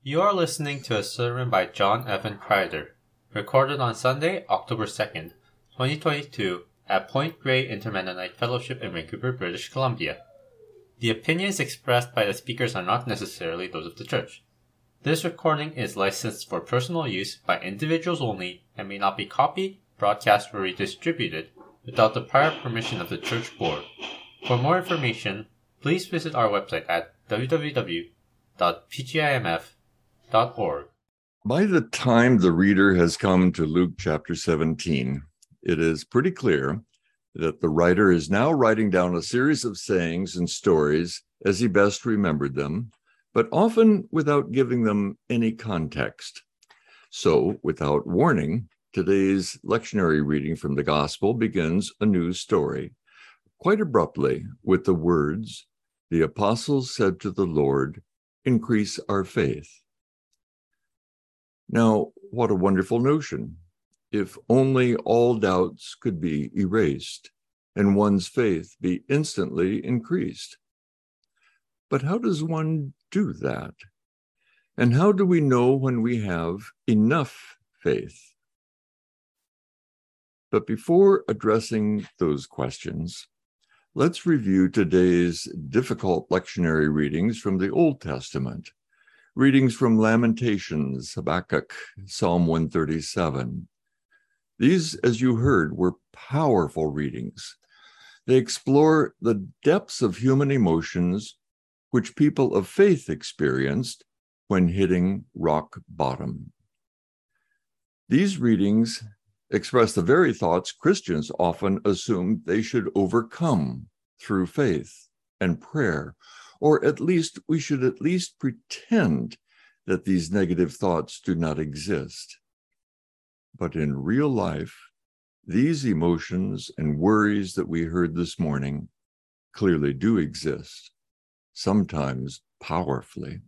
You are listening to a sermon by John Evan Kreider, recorded on Sunday, October 2nd, 2022, at Point Grey Intermennonite Fellowship in Vancouver, British Columbia. The opinions expressed by the speakers are not necessarily those of the church. This recording is licensed for personal use by individuals only and may not be copied, broadcast, or redistributed without the prior permission of the church board. For more information, please visit our website at www.pgimf.org. By the time the reader has come to Luke chapter 17, it is pretty clear that the writer is now writing down a series of sayings and stories as he best remembered them, but often without giving them any context. So, without warning, today's lectionary reading from the Gospel begins a new story, quite abruptly with the words, "The apostles said to the Lord, 'Increase our faith.'" Now, what a wonderful notion. If only all doubts could be erased and one's faith be instantly increased. But how does one do that? And how do we know when we have enough faith? But before addressing those questions, let's review today's difficult lectionary readings from the Old Testament. Readings from Lamentations, Habakkuk, Psalm 137. These, as you heard, were powerful readings. They explore the depths of human emotions which people of faith experienced when hitting rock bottom. These readings express the very thoughts Christians often assume they should overcome through faith and prayer, or at least we should at least pretend that these negative thoughts do not exist. But in real life, these emotions and worries that we heard this morning clearly do exist, sometimes powerfully.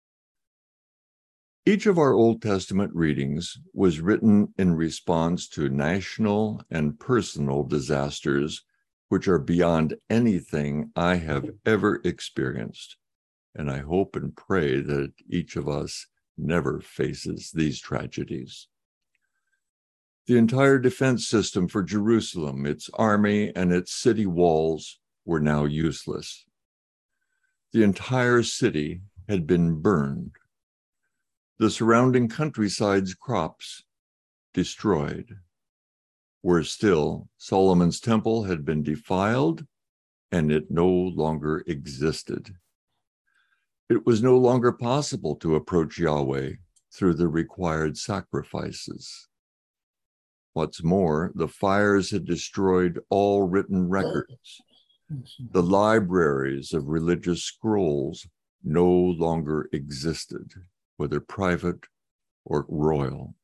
Each of our Old Testament readings was written in response to national and personal disasters which are beyond anything I have ever experienced. And I hope and pray that each of us never faces these tragedies. The entire defense system for Jerusalem, its army, and its city walls were now useless. The entire city had been burned. The surrounding countryside's crops destroyed. Worse still, Solomon's temple had been defiled, and it no longer existed. It was no longer possible to approach Yahweh through the required sacrifices. What's more, the fires had destroyed all written records. The libraries of religious scrolls no longer existed, whether private or royal.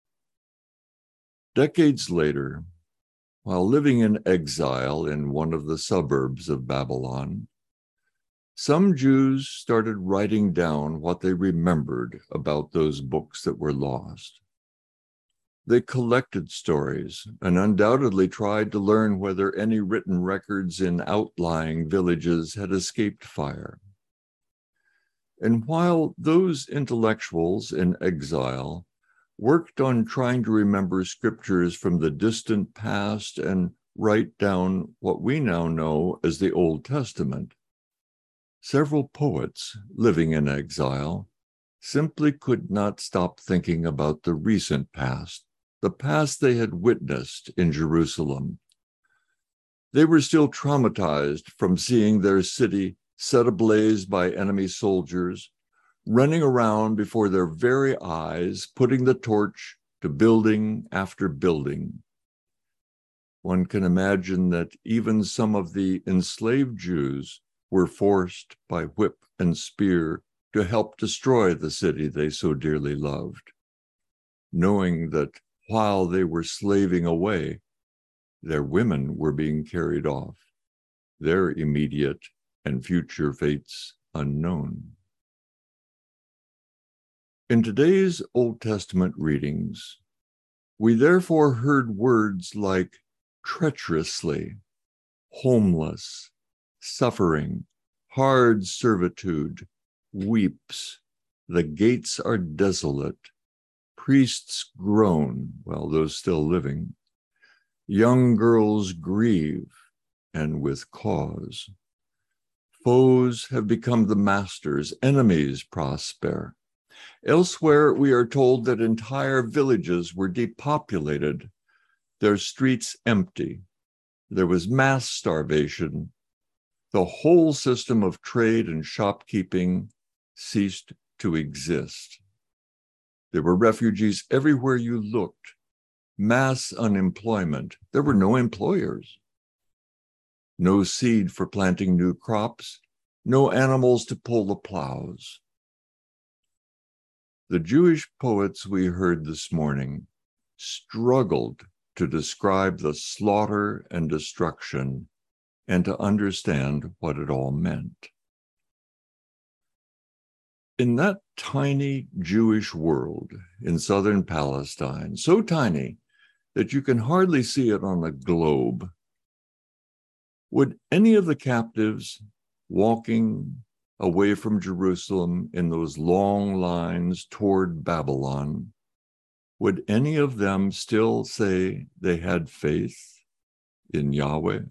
Decades later, while living in exile in one of the suburbs of Babylon, some Jews started writing down what they remembered about those books that were lost. They collected stories and undoubtedly tried to learn whether any written records in outlying villages had escaped fire. And while those intellectuals in exile worked on trying to remember scriptures from the distant past and write down what we now know as the Old Testament, several poets living in exile simply could not stop thinking about the recent past, the past they had witnessed in Jerusalem. They were still traumatized from seeing their city set ablaze by enemy soldiers, running around before their very eyes, putting the torch to building after building. One can imagine that even some of the enslaved Jews were forced by whip and spear to help destroy the city they so dearly loved, knowing that while they were slaving away, their women were being carried off, their immediate and future fates unknown. In today's Old Testament readings, we therefore heard words like treacherously, homeless, suffering, hard servitude, weeps, the gates are desolate. Priests groan, while those still living. Young girls grieve, and with cause. Foes have become the masters, enemies prosper. Elsewhere, we are told that entire villages were depopulated, their streets empty. There was mass starvation. The whole system of trade and shopkeeping ceased to exist. There were refugees everywhere you looked. Mass unemployment. There were no employers. No seed for planting new crops. No animals to pull the plows. The Jewish poets we heard this morning struggled to describe the slaughter and destruction and to understand what it all meant. In that tiny Jewish world in southern Palestine, so tiny that you can hardly see it on a globe, would any of the captives walking away from Jerusalem in those long lines toward Babylon, would any of them still say they had faith in Yahweh?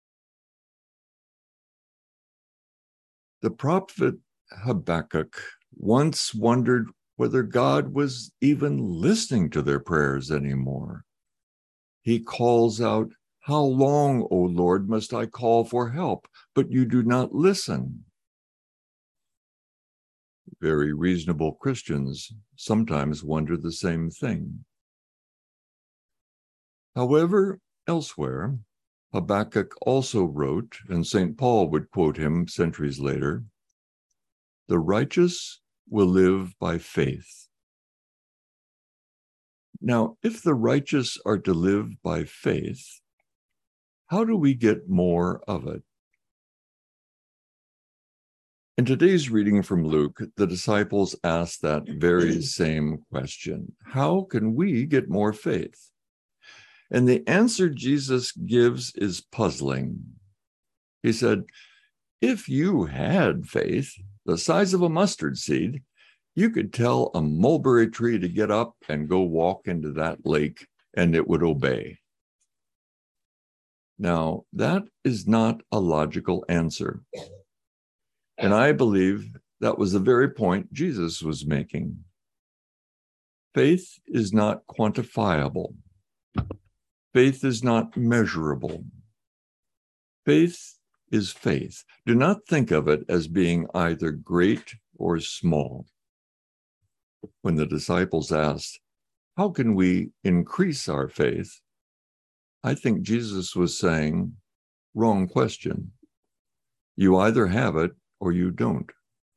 The prophet Habakkuk once wondered whether God was even listening to their prayers anymore. He calls out, "How long, O Lord, must I call for help, but you do not listen?" Very reasonable Christians sometimes wonder the same thing. However, elsewhere, Habakkuk also wrote, and St. Paul would quote him centuries later, "The righteous will live by faith." Now, if the righteous are to live by faith, how do we get more of it? In today's reading from Luke, the disciples asked that very same question. How can we get more faith? And the answer Jesus gives is puzzling. He said, if you had faith the size of a mustard seed, you could tell a mulberry tree to get up and go walk into that lake, and it would obey. Now, that is not a logical answer. And I believe that was the very point Jesus was making. Faith is not quantifiable. Faith is not measurable. Faith is faith. Do not think of it as being either great or small. When the disciples asked, how can we increase our faith? I think Jesus was saying, wrong question. You either have it or you don't.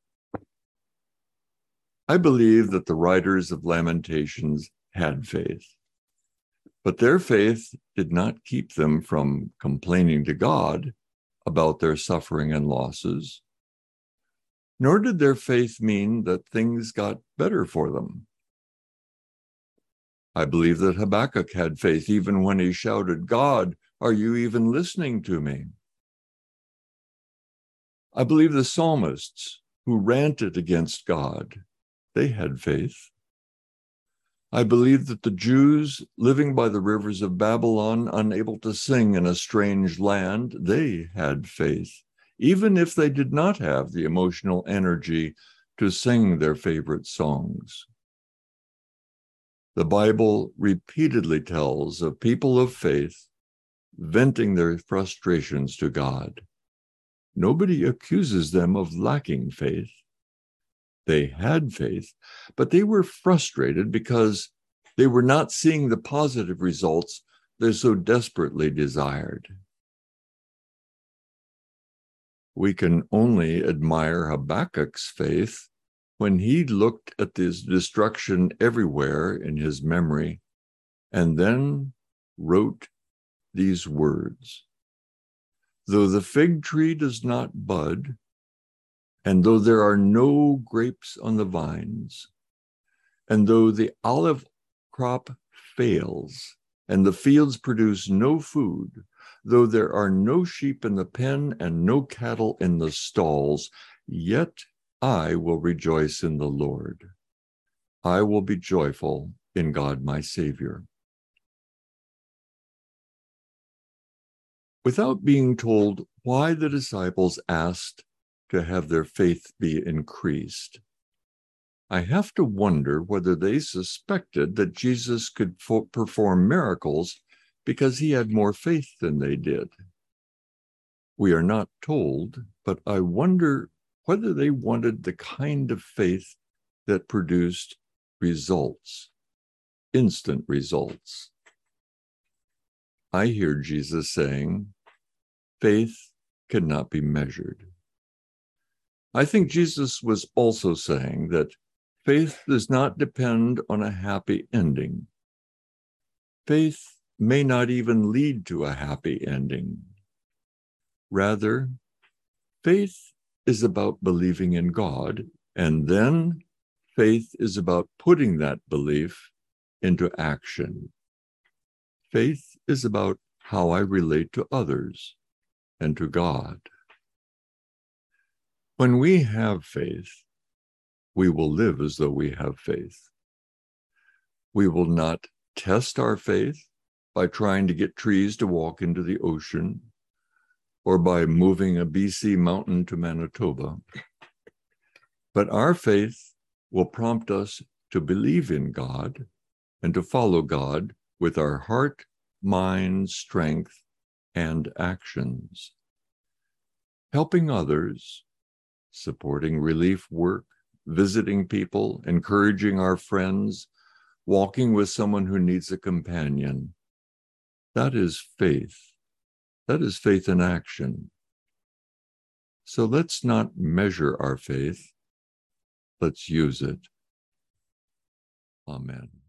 I believe that the writers of Lamentations had faith, but their faith did not keep them from complaining to God about their suffering and losses, nor did their faith mean that things got better for them. I believe that Habakkuk had faith even when he shouted, God, are you even listening to me? I believe the psalmists who ranted against God, they had faith. I believe that the Jews living by the rivers of Babylon, unable to sing in a strange land, they had faith, even if they did not have the emotional energy to sing their favorite songs. The Bible repeatedly tells of people of faith venting their frustrations to God. Nobody accuses them of lacking faith. They had faith, but they were frustrated because they were not seeing the positive results they so desperately desired. We can only admire Habakkuk's faith when he looked at this destruction everywhere in his memory and then wrote these words. Though the fig tree does not bud, and though there are no grapes on the vines, and though the olive crop fails, and the fields produce no food, though there are no sheep in the pen and no cattle in the stalls, yet I will rejoice in the Lord. I will be joyful in God my Savior. Without being told why the disciples asked to have their faith be increased, I have to wonder whether they suspected that Jesus could perform miracles because he had more faith than they did. We are not told, but I wonder whether they wanted the kind of faith that produced results, instant results. I hear Jesus saying, faith cannot be measured. I think Jesus was also saying that faith does not depend on a happy ending. Faith may not even lead to a happy ending. Rather, faith is about believing in God, and then faith is about putting that belief into action. Faith is about how I relate to others and to God. When we have faith, we will live as though we have faith. We will not test our faith by trying to get trees to walk into the ocean or by moving a BC mountain to Manitoba. But our faith will prompt us to believe in God and to follow God with our heart, mind, strength, and actions. Helping others, supporting relief work, visiting people, encouraging our friends, walking with someone who needs a companion. That is faith. That is faith in action. So let's not measure our faith. Let's use it. Amen.